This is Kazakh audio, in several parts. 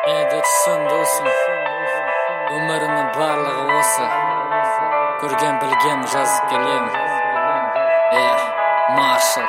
Түсін досым, өмірімнің барлығы осы. Көрген білген жазып келем. Маршал.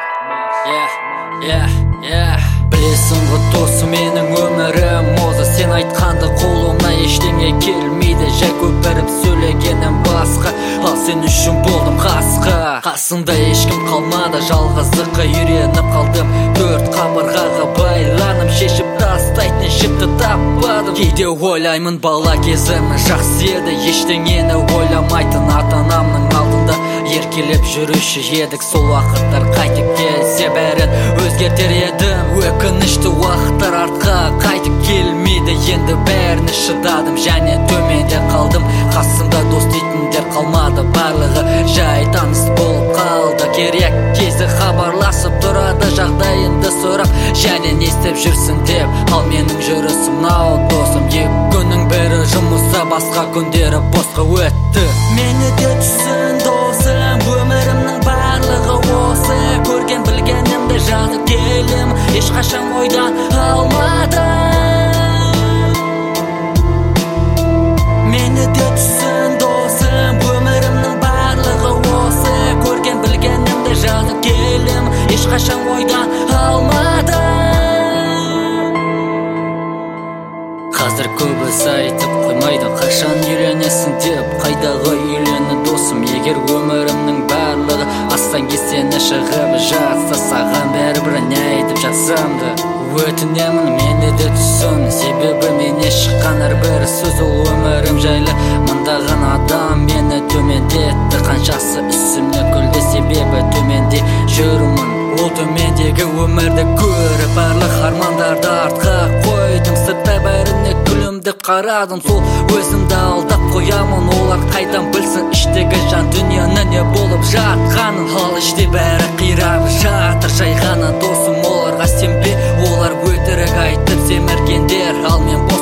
Білесің ғой досым, менің өмірім осы. Сен айтқанды қолымнан ештеңе келмейді. Жай көпіріп сөйлегенім басқа, ал сен үшін болдым қасқа. Қасыңда ешкім қалмады, жалғыздыққа үйреніп қалдым. Төрт қабырғаға байланып, шешіп тастайтын жіпті таппадым. Кейде ойлаймын, бала кезім жақсы еді, ештеңені ойламайтын ата-анамның алдында еркелеп жүруші едік. Сол уақыттар қайтып келсе бәрін өзгертер едім. Өкінішті уақыттар артқа қайтып келмейді. Енді бәріне шыдадым және төменде қалдым. Қасымда дос дейтіндер қалмады, барлығы жай таныс болып қалды. Керек кезде хабарласып тұрады, жағдайымды сұрап және не істеп жүрсің деп. Ал менің жүрісім мынау досым, екі күннің бірі жұмыста, басқа күндері босқа өтті. Мені де түсін досым, өмірімнің барлығы осы. Көрген білгенімді жазып келем, ешқашан ойдан алмадым. Мені де түсін досым, өмірімнің барлығы осы. Көрген білгенімді жазып келем, ешқашан ойдан алмадым. Қазір көбісі айтып қоймайды, қашан үйленесің деп. Қайдағы үйлені досым, егер өмірімнің барлығы астан кестені шығып жатса, саған бәрібір не айтып жатсам да өтінемін, мені де түсін. Себебі менен шыққан әрбір сөз ол өмірім жайлы. Мыңдаған адам мені төмендетті, қаншасы үстімнен күлді, себебі төменде жүрмін. Ол төмендегі өмірді көріп, барлық армандарды артқа қойдым. Сырттай бәріне күлімдеп қарадым, сол өзімді алдап қоямын. Олар қайдан білсін іштегі жан дүниені не болып жатқанын. Ал іште бәрі қирап жатыр, жай ғана досым. Оларға сенбе, олар өтірік айтып семіргендер. Ал мен